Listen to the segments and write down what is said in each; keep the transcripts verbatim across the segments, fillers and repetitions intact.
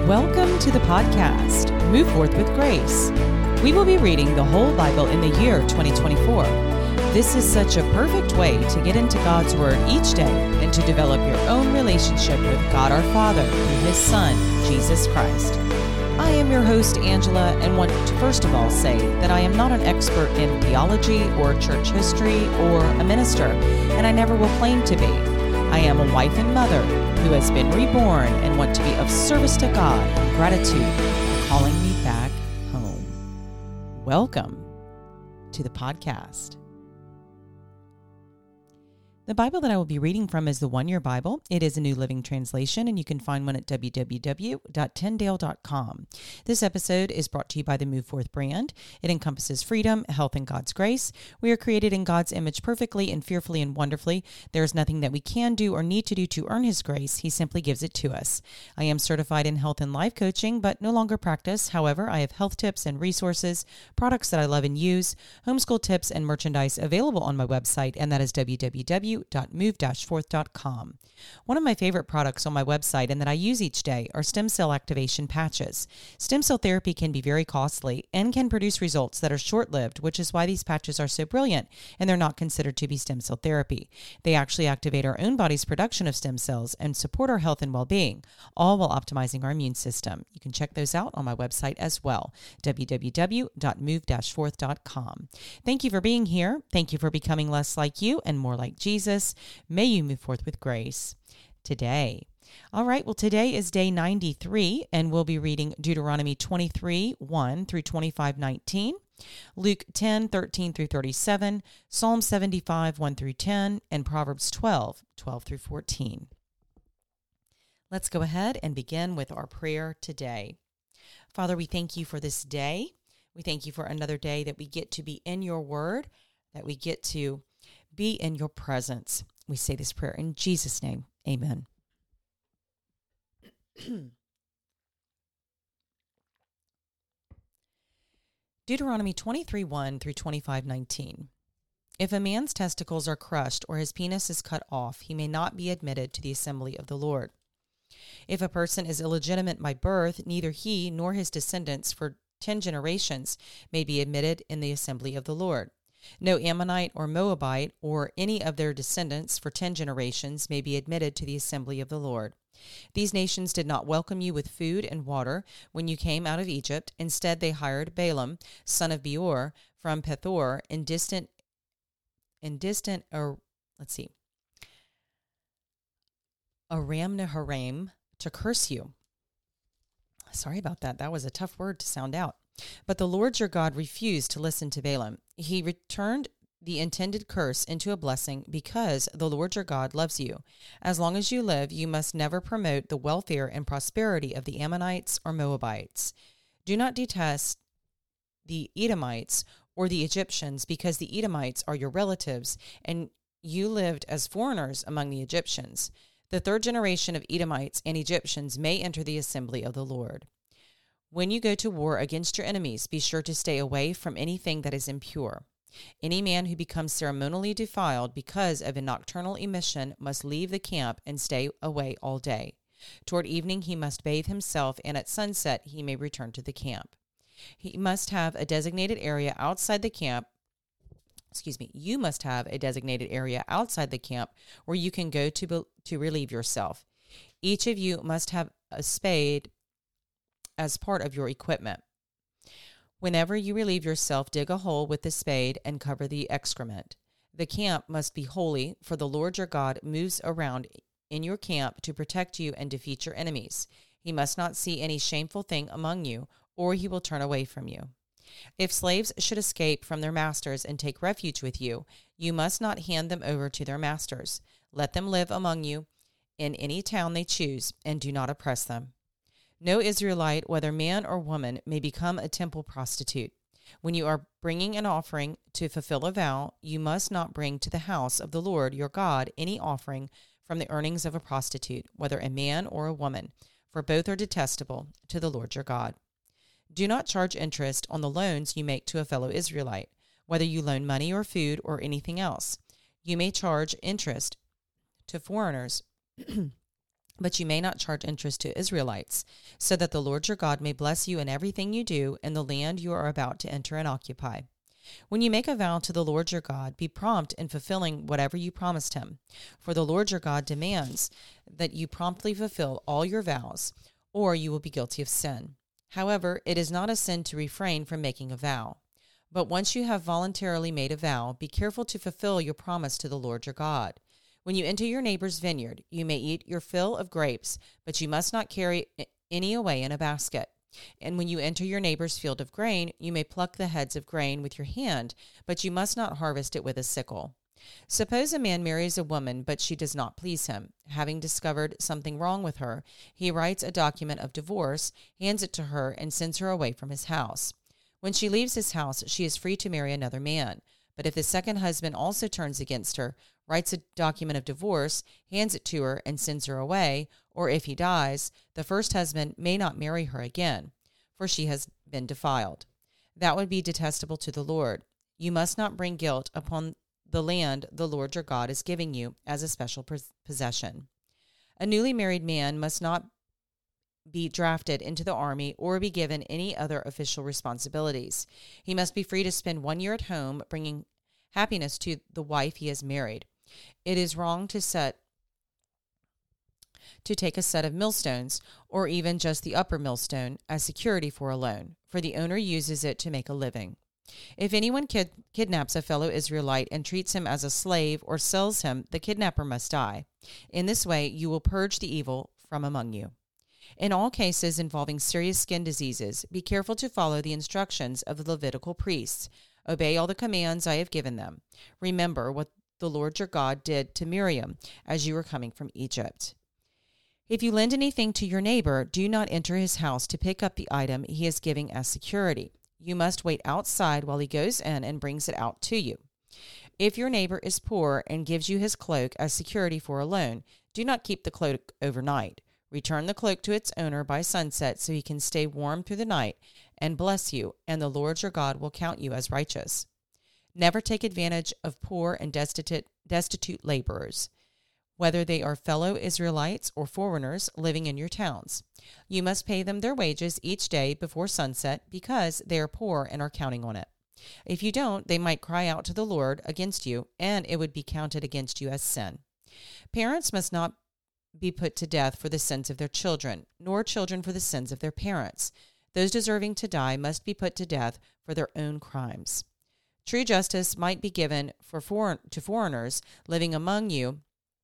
Welcome to the podcast, Move Forth with Grace. We will be reading the whole Bible in the year twenty twenty-four. This is such a perfect way to get into God's Word each day and to develop your own relationship with God our Father through His Son, Jesus Christ. I am your host, Angela, and want to first of all say that I am not an expert in theology or church history or a minister, and I never will claim to be. I am a wife and mother who has been reborn and want to be of service to God in gratitude for calling me back home. Welcome to the podcast. The Bible that I will be reading from is the One Year Bible. It is a New Living Translation, and you can find one at w w w dot tyndale dot com. This episode is brought to you by the Move Forth brand. It encompasses freedom, health, and God's grace. We are created in God's image perfectly and fearfully and wonderfully. There is nothing that we can do or need to do to earn His grace. He simply gives it to us. I am certified in health and life coaching, but no longer practice. However, I have health tips and resources, products that I love and use, homeschool tips, and merchandise available on my website, and that is w w w dot move dash forth dot com. One of my favorite products on my website and that I use each day are stem cell activation patches. Stem cell therapy can be very costly and can produce results that are short-lived, which is why these patches are so brilliant, and they're not considered to be stem cell therapy. They actually activate our own body's production of stem cells and support our health and well-being, all while optimizing our immune system. You can check those out on my website as well, w w w dot move dash forth dot com. Thank you for being here. Thank you for becoming less like you and more like Jesus. May you move forth with grace today. All right, well, today is day ninety-three, and we'll be reading Deuteronomy twenty-three, one through twenty-five, nineteen, Luke ten, thirteen through thirty-seven, Psalm seventy-five, one through ten, and Proverbs twelve, twelve through fourteen. Let's go ahead and begin with our prayer today. Father, we thank you for this day. We thank you for another day that we get to be in your word, that we get to be in your presence. We say this prayer in Jesus' name. Amen. Deuteronomy twenty-three, one through twenty-five, nineteen. If a man's testicles are crushed or his penis is cut off, he may not be admitted to the assembly of the Lord. If a person is illegitimate by birth, neither he nor his descendants for ten generations may be admitted in the assembly of the Lord. No Ammonite or Moabite or any of their descendants for ten generations may be admitted to the assembly of the Lord. These nations did not welcome you with food and water when you came out of Egypt. Instead, they hired Balaam, son of Beor, from Pethor in distant, in distant, or let's see, Aram Naharaim to curse you. Sorry about that. That was a tough word to sound out. But the Lord your God refused to listen to Balaam. He returned the intended curse into a blessing because the Lord your God loves you. As long as you live, you must never promote the welfare and prosperity of the Ammonites or Moabites. Do not detest the Edomites or the Egyptians, because the Edomites are your relatives, and you lived as foreigners among the Egyptians. The third generation of Edomites and Egyptians may enter the assembly of the Lord. When you go to war against your enemies, be sure to stay away from anything that is impure. Any man who becomes ceremonially defiled because of a nocturnal emission must leave the camp and stay away all day. Toward evening he must bathe himself, and at sunset he may return to the camp. He must have a designated area outside the camp. Excuse me, you must have a designated area outside the camp where you can go to, to relieve yourself. Each of you must have a spade as part of your equipment. Whenever you relieve yourself, dig a hole with the spade and cover the excrement. The camp must be holy, for the Lord your God moves around in your camp to protect you and defeat your enemies. He must not see any shameful thing among you, or he will turn away from you. If slaves should escape from their masters and take refuge with you, you must not hand them over to their masters. Let them live among you in any town they choose, and do not oppress them. No Israelite, whether man or woman, may become a temple prostitute. When you are bringing an offering to fulfill a vow, you must not bring to the house of the Lord your God any offering from the earnings of a prostitute, whether a man or a woman, for both are detestable to the Lord your God. Do not charge interest on the loans you make to a fellow Israelite, whether you loan money or food or anything else. You may charge interest to foreigners But you may not charge interest to Israelites, so that the Lord your God may bless you in everything you do in the land you are about to enter and occupy. When you make a vow to the Lord your God, be prompt in fulfilling whatever you promised him, for the Lord your God demands that you promptly fulfill all your vows, or you will be guilty of sin. However, it is not a sin to refrain from making a vow. But once you have voluntarily made a vow, be careful to fulfill your promise to the Lord your God. When you enter your neighbor's vineyard, you may eat your fill of grapes, but you must not carry any away in a basket. And when you enter your neighbor's field of grain, you may pluck the heads of grain with your hand, but you must not harvest it with a sickle. Suppose a man marries a woman, but she does not please him. Having discovered something wrong with her, he writes a document of divorce, hands it to her, and sends her away from his house. When she leaves his house, she is free to marry another man. But if the second husband also turns against her, writes a document of divorce, hands it to her, and sends her away, or if he dies, the first husband may not marry her again, for she has been defiled. That would be detestable to the Lord. You must not bring guilt upon the land the Lord your God is giving you as a special possession. A newly married man must not be drafted into the army or be given any other official responsibilities. He must be free to spend one year at home, bringing happiness to the wife he has married. It is wrong to set to take a set of millstones, or even just the upper millstone, as security for a loan, for the owner uses it to make a living. If anyone kid- kidnaps a fellow Israelite and treats him as a slave or sells him, the kidnapper must die. In this way, you will purge the evil from among you. In all cases involving serious skin diseases, be careful to follow the instructions of the Levitical priests. Obey all the commands I have given them. Remember what the Lord your God did to Miriam as you were coming from Egypt. If you lend anything to your neighbor, do not enter his house to pick up the item he is giving as security. You must wait outside while he goes in and brings it out to you. If your neighbor is poor and gives you his cloak as security for a loan, do not keep the cloak overnight. Return the cloak to its owner by sunset so he can stay warm through the night and bless you, and the Lord your God will count you as righteous. Never take advantage of poor and destitute, destitute laborers, whether they are fellow Israelites or foreigners living in your towns. You must pay them their wages each day before sunset because they are poor and are counting on it. If you don't, they might cry out to the Lord against you, and it would be counted against you as sin. Parents must not be put to death for the sins of their children, nor children for the sins of their parents. Those deserving to die must be put to death for their own crimes. True justice might be given for foreign, to foreigners living among you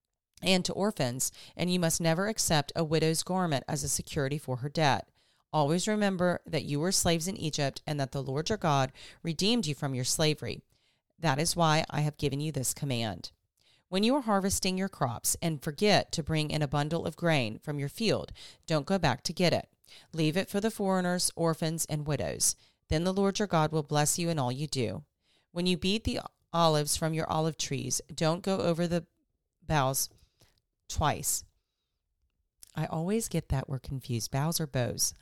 and to orphans, and you must never accept a widow's garment as a security for her debt. Always remember that you were slaves in Egypt and that the Lord your God redeemed you from your slavery. That is why I have given you this command. When you are harvesting your crops and forget to bring in a bundle of grain from your field, don't go back to get it. Leave it for the foreigners, orphans, and widows. Then the Lord your God will bless you in all you do. When you beat the olives from your olive trees, don't go over the boughs twice. I always get that word confused. Boughs or bows?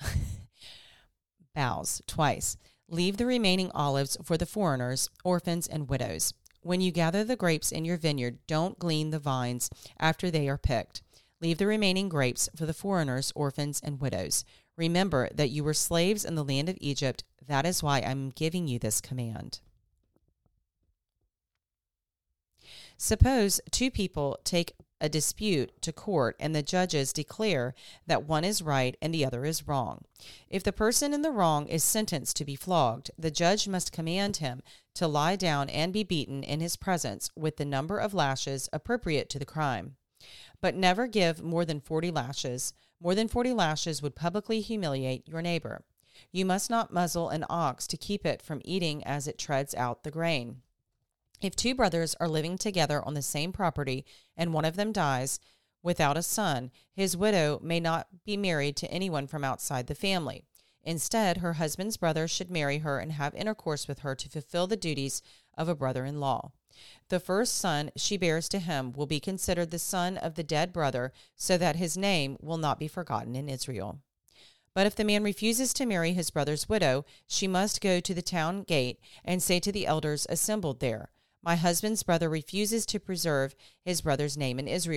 Boughs, twice. Leave the remaining olives for the foreigners, orphans, and widows. When you gather the grapes in your vineyard, don't glean the vines after they are picked. Leave the remaining grapes for the foreigners, orphans, and widows. Remember that you were slaves in the land of Egypt. That is why I'm giving you this command. Suppose two people take a dispute to court and the judges declare that one is right and the other is wrong. If the person in the wrong is sentenced to be flogged, the judge must command him to lie down and be beaten in his presence with the number of lashes appropriate to the crime. But never give more than forty lashes. More than forty lashes would publicly humiliate your neighbor. You must not muzzle an ox to keep it from eating as it treads out the grain. If two brothers are living together on the same property and one of them dies without a son, his widow may not be married to anyone from outside the family. Instead, her husband's brother should marry her and have intercourse with her to fulfill the duties of a brother-in-law. The first son she bears to him will be considered the son of the dead brother, so that his name will not be forgotten in Israel. But if the man refuses to marry his brother's widow, she must go to the town gate and say to the elders assembled there, "My husband's brother refuses to preserve his brother's name in Israel.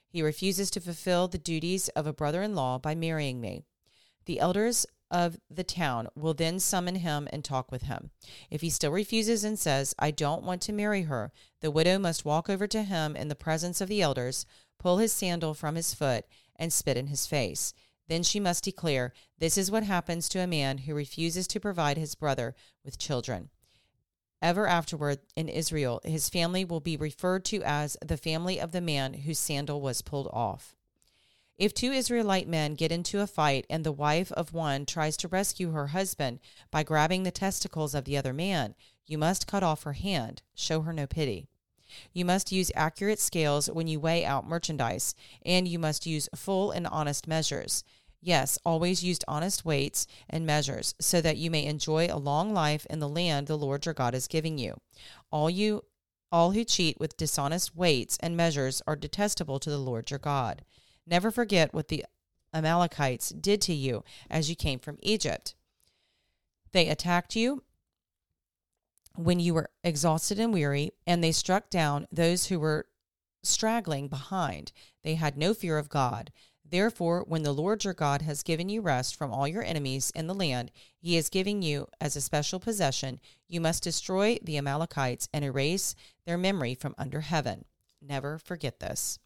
He refuses to fulfill the duties of a brother-in-law by marrying me. The elders of the town will then summon him and talk with him. If he still refuses and says, I don't want to marry her, the widow must walk over to him in the presence of the elders, pull his sandal from his foot, and spit in his face. Then she must declare, this is what happens to a man who refuses to provide his brother with children. Ever afterward, in Israel, his family will be referred to as the family of the man whose sandal was pulled off. If two Israelite men get into a fight and the wife of one tries to rescue her husband by grabbing the testicles of the other man, you must cut off her hand. Show her no pity. You must use accurate scales when you weigh out merchandise, and you must use full and honest measures. Yes, always use honest weights and measures, so that you may enjoy a long life in the land the Lord your God is giving you. All you, all who cheat with dishonest weights and measures are detestable to the Lord your God. Never forget what the Amalekites did to you as you came from Egypt. They attacked you when you were exhausted and weary, and they struck down those who were straggling behind. They had no fear of God. Therefore, when the Lord your God has given you rest from all your enemies in the land he is giving you as a special possession, you must destroy the Amalekites and erase their memory from under heaven. Never forget this.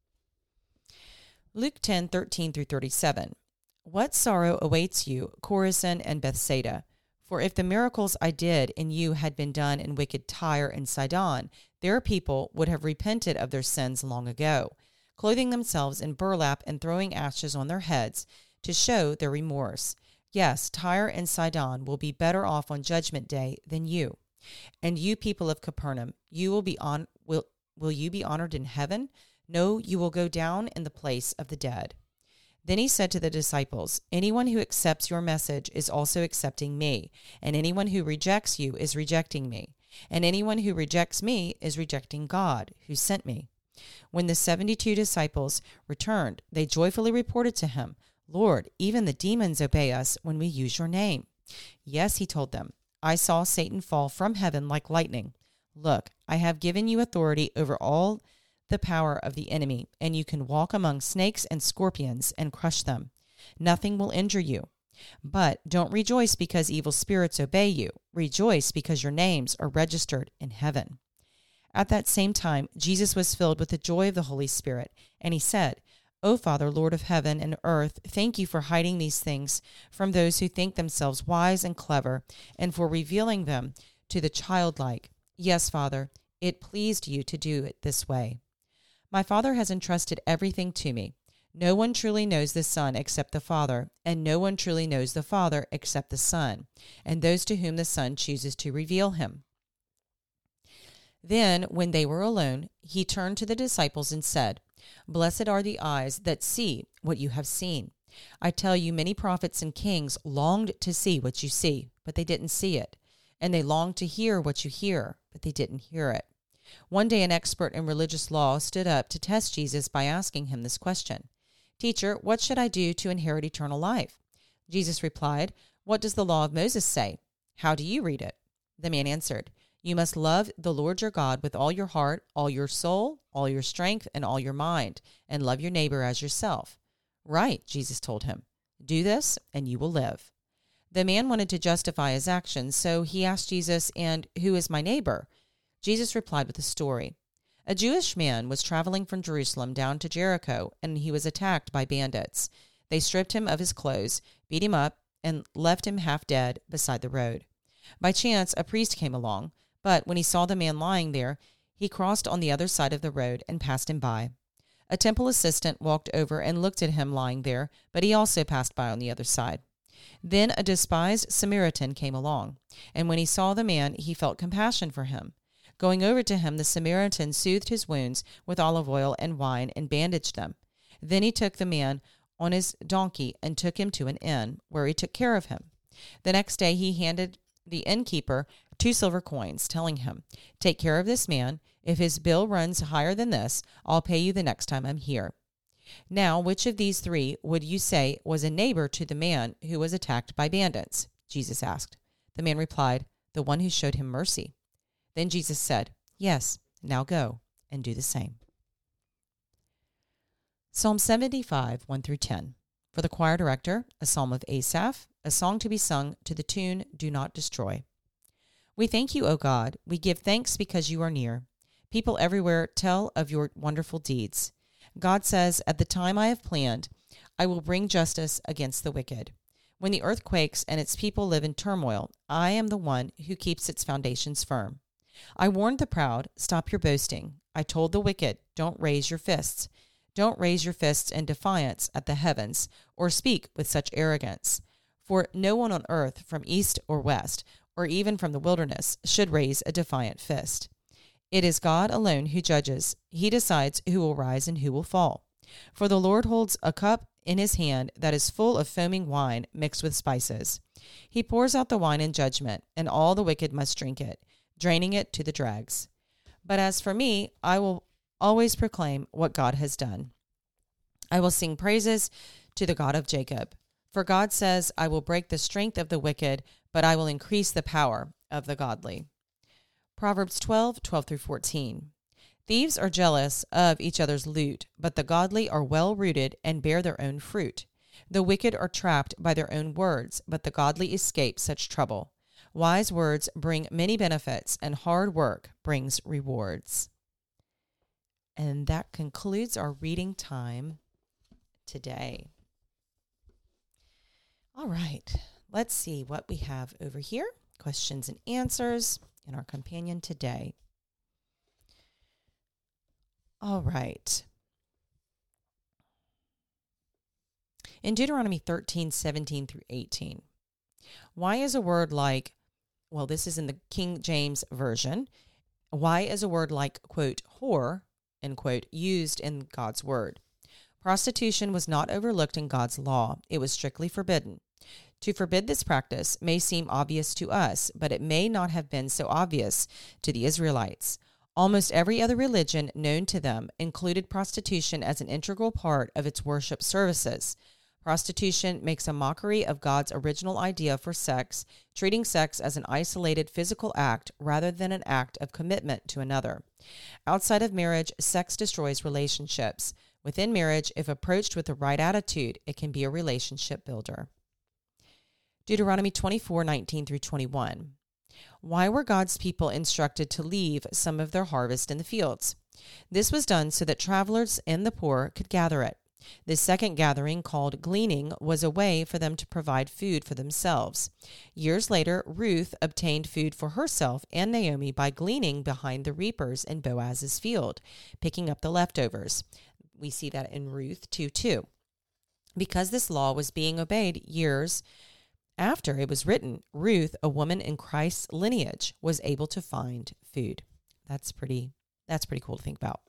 Luke ten, thirteen through thirty-seven. What sorrow awaits you, Chorazin and Bethsaida? For if the miracles I did in you had been done in wicked Tyre and Sidon, their people would have repented of their sins long ago, clothing themselves in burlap and throwing ashes on their heads to show their remorse. Yes, Tyre and Sidon will be better off on Judgment Day than you. And you people of Capernaum, you will be on will will you be honored in heaven? No, you will go down in the place of the dead. Then he said to the disciples, anyone who accepts your message is also accepting me, and anyone who rejects you is rejecting me, and anyone who rejects me is rejecting God, who sent me. When the seventy-two disciples returned, they joyfully reported to him, Lord, even the demons obey us when we use your name. Yes, he told them, I saw Satan fall from heaven like lightning. Look, I have given you authority over all the power of the enemy, and you can walk among snakes and scorpions and crush them. Nothing will injure you. But don't rejoice because evil spirits obey you. Rejoice because your names are registered in heaven. At that same time, Jesus was filled with the joy of the Holy Spirit, and he said, O Father, Lord of heaven and earth, thank you for hiding these things from those who think themselves wise and clever, and for revealing them to the childlike. Yes, Father, it pleased you to do it this way. My Father has entrusted everything to me. No one truly knows the Son except the Father, and no one truly knows the Father except the Son, and those to whom the Son chooses to reveal him. Then, when they were alone, he turned to the disciples and said, Blessed are the eyes that see what you have seen. I tell you, many prophets and kings longed to see what you see, but they didn't see it, and they longed to hear what you hear, but they didn't hear it. One day an expert in religious law stood up to test Jesus by asking him this question. Teacher, what should I do to inherit eternal life? Jesus replied, What does the law of Moses say? How do you read it? The man answered, You must love the Lord your God with all your heart, all your soul, all your strength, and all your mind, and love your neighbor as yourself. Right, Jesus told him. Do this, and you will live. The man wanted to justify his actions, so he asked Jesus, And who is my neighbor? Jesus replied with a story. A Jewish man was traveling from Jerusalem down to Jericho, and he was attacked by bandits. They stripped him of his clothes, beat him up, and left him half dead beside the road. By chance, a priest came along, but when he saw the man lying there, he crossed on the other side of the road and passed him by. A temple assistant walked over and looked at him lying there, but he also passed by on the other side. Then a despised Samaritan came along, and when he saw the man, he felt compassion for him. Going over to him, the Samaritan soothed his wounds with olive oil and wine and bandaged them. Then he took the man on his donkey and took him to an inn, where he took care of him. The next day he handed the innkeeper two silver coins, telling him, Take care of this man. If his bill runs higher than this, I'll pay you the next time I'm here. Now, which of these three would you say was a neighbor to the man who was attacked by bandits? Jesus asked. The man replied, The one who showed him mercy. Then Jesus said, Yes, now go and do the same. Psalm seventy-five, one through ten. For the choir director, a psalm of Asaph, a song to be sung to the tune, Do Not Destroy. We thank you, O God. We give thanks because you are near. People everywhere tell of your wonderful deeds. God says, at the time I have planned, I will bring justice against the wicked. When the earth quakes and its people live in turmoil, I am the one who keeps its foundations firm. I warned the proud, stop your boasting. I told the wicked, don't raise your fists. Don't raise your fists in defiance at the heavens, or speak with such arrogance. For no one on earth, from east or west, or even from the wilderness, should raise a defiant fist. It is God alone who judges. He decides who will rise and who will fall. For the Lord holds a cup in his hand that is full of foaming wine mixed with spices. He pours out the wine in judgment, and all the wicked must drink it, draining it to the dregs. But as for me, I will always proclaim what God has done. I will sing praises to the God of Jacob. For God says, I will break the strength of the wicked, but I will increase the power of the godly. Proverbs twelve, twelve through fourteen. Thieves are jealous of each other's loot, but the godly are well-rooted and bear their own fruit. The wicked are trapped by their own words, but the godly escape such trouble. Wise words bring many benefits, and hard work brings rewards. And that concludes our reading time today. All right, let's see what we have over here. Questions and answers in our companion today. All right. In Deuteronomy thirteen, seventeen through eighteen, why is a word like, well, this is in the King James Version, why is a word like, quote, whore, end quote, used in God's word? Prostitution was not overlooked in God's law. It was strictly forbidden. To forbid this practice may seem obvious to us, but it may not have been so obvious to the Israelites. Almost every other religion known to them included prostitution as an integral part of its worship services. Prostitution makes a mockery of God's original idea for sex, treating sex as an isolated physical act rather than an act of commitment to another. Outside of marriage, sex destroys relationships. Within marriage, if approached with the right attitude, it can be a relationship builder. Deuteronomy twenty-four, nineteen through twenty-one. Why were God's people instructed to leave some of their harvest in the fields? This was done so that travelers and the poor could gather it. This second gathering, called gleaning, was a way for them to provide food for themselves. Years later, Ruth obtained food for herself and Naomi by gleaning behind the reapers in Boaz's field, picking up the leftovers. We see that in Ruth two two. Because this law was being obeyed years after it was written, Ruth, a woman in Christ's lineage, was able to find food. That's pretty, that's pretty cool to think about.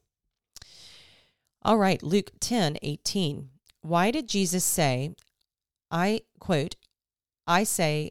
All right, Luke ten, eighteen. Why did Jesus say, I, quote, I say,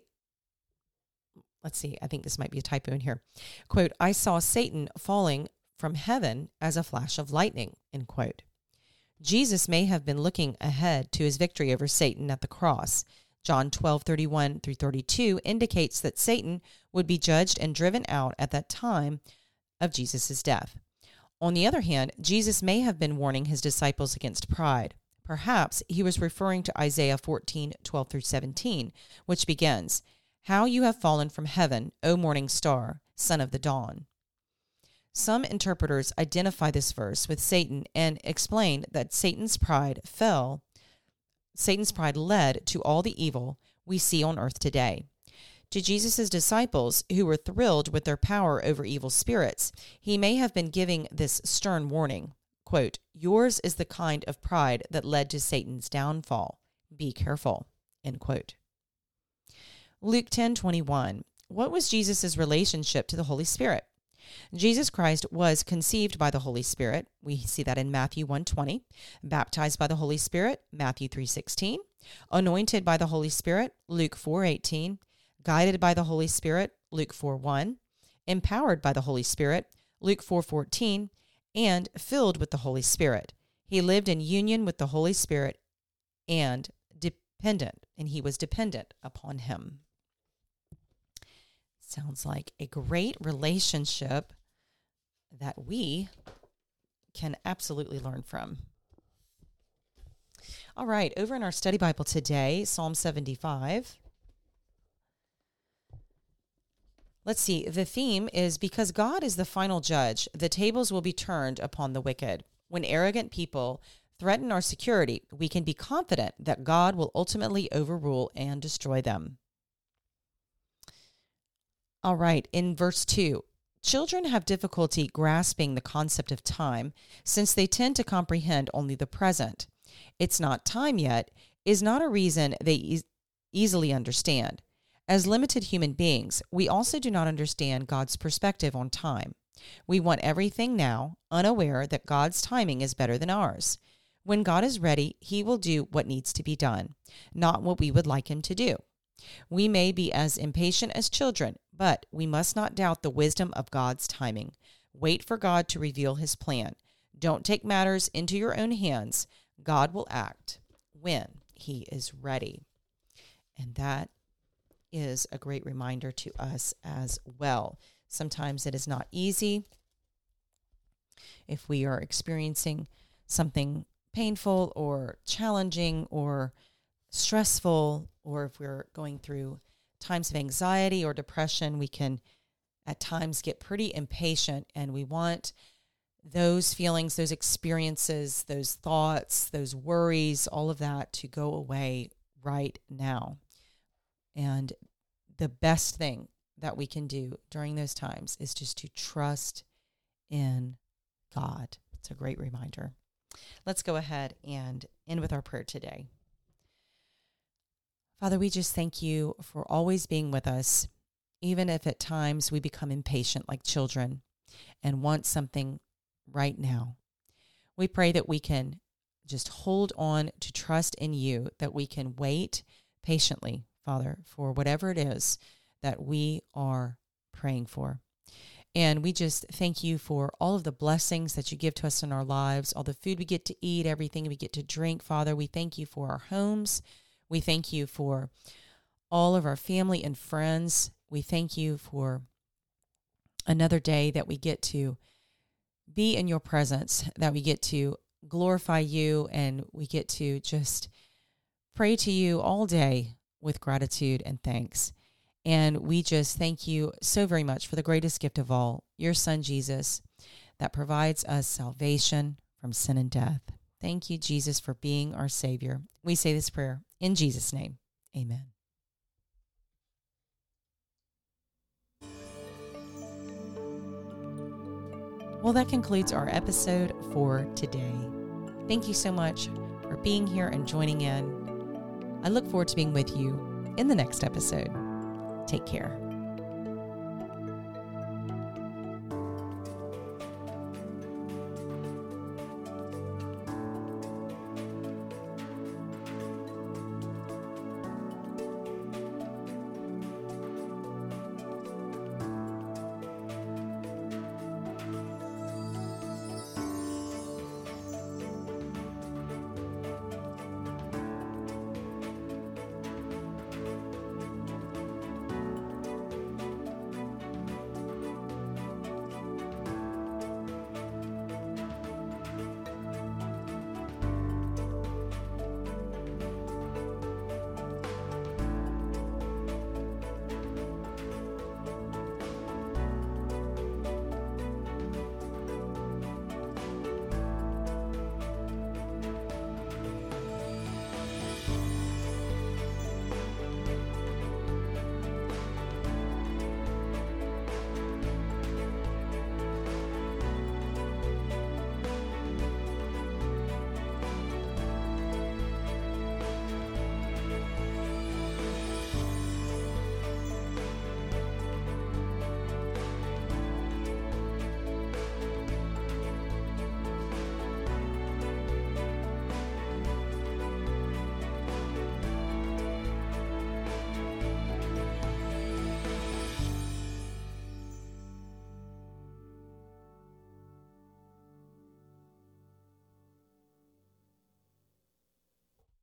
let's see, I think this might be a typo in here. Quote, I saw Satan falling from heaven as a flash of lightning, end quote. Jesus may have been looking ahead to his victory over Satan at the cross. John twelve, thirty-one through thirty-two indicates that Satan would be judged and driven out at that time of Jesus' death. On the other hand, Jesus may have been warning his disciples against pride. Perhaps he was referring to Isaiah fourteen, twelve through seventeen, which begins, How you have fallen from heaven, O morning star, son of the dawn. Some interpreters identify this verse with Satan and explain that Satan's pride fell, Satan's pride led to all the evil we see on earth today. To Jesus' disciples, who were thrilled with their power over evil spirits, he may have been giving this stern warning, quote, Yours is the kind of pride that led to Satan's downfall. Be careful, end quote. Luke ten, twenty-one. What was Jesus' relationship to the Holy Spirit? Jesus Christ was conceived by the Holy Spirit. We see that in Matthew one twenty. Baptized by the Holy Spirit, Matthew three sixteen. Anointed by the Holy Spirit, Luke four eighteen. Guided by the Holy Spirit, Luke four one. Empowered by the Holy Spirit, Luke four fourteen. And filled with the Holy Spirit. He lived in union with the Holy Spirit and dependent, and he was dependent upon him. Sounds like a great relationship that we can absolutely learn from. All right, over in our study Bible today, Psalm seventy-five. Let's see, the theme is because God is the final judge, the tables will be turned upon the wicked. When arrogant people threaten our security, we can be confident that God will ultimately overrule and destroy them. All right, in verse two, children have difficulty grasping the concept of time since they tend to comprehend only the present. It's not time yet is not a reason they e- easily understand. As limited human beings, we also do not understand God's perspective on time. We want everything now, unaware that God's timing is better than ours. When God is ready, he will do what needs to be done, not what we would like him to do. We may be as impatient as children, but we must not doubt the wisdom of God's timing. Wait for God to reveal his plan. Don't take matters into your own hands. God will act when he is ready. And that is a great reminder to us as well. Sometimes it is not easy. If we are experiencing something painful or challenging or stressful, or if we're going through times of anxiety or depression, we can at times get pretty impatient, and we want those feelings, those experiences, those thoughts, those worries, all of that to go away right now. And the best thing that we can do during those times is just to trust in God. It's a great reminder. Let's go ahead and end with our prayer today. Father, we just thank you for always being with us, even if at times we become impatient like children and want something right now. We pray that we can just hold on to trust in you, that we can wait patiently, Father, for whatever it is that we are praying for. And we just thank you for all of the blessings that you give to us in our lives, all the food we get to eat, everything we get to drink. Father, we thank you for our homes. We thank you for all of our family and friends. We thank you for another day that we get to be in your presence, that we get to glorify you, and we get to just pray to you all day with gratitude and thanks. And we just thank you so very much for the greatest gift of all, your Son, Jesus, that provides us salvation from sin and death. Thank you, Jesus, for being our Savior. We say this prayer in Jesus' name. Amen. Well, that concludes our episode for today. Thank you so much for being here and joining in. I look forward to being with you in the next episode. Take care.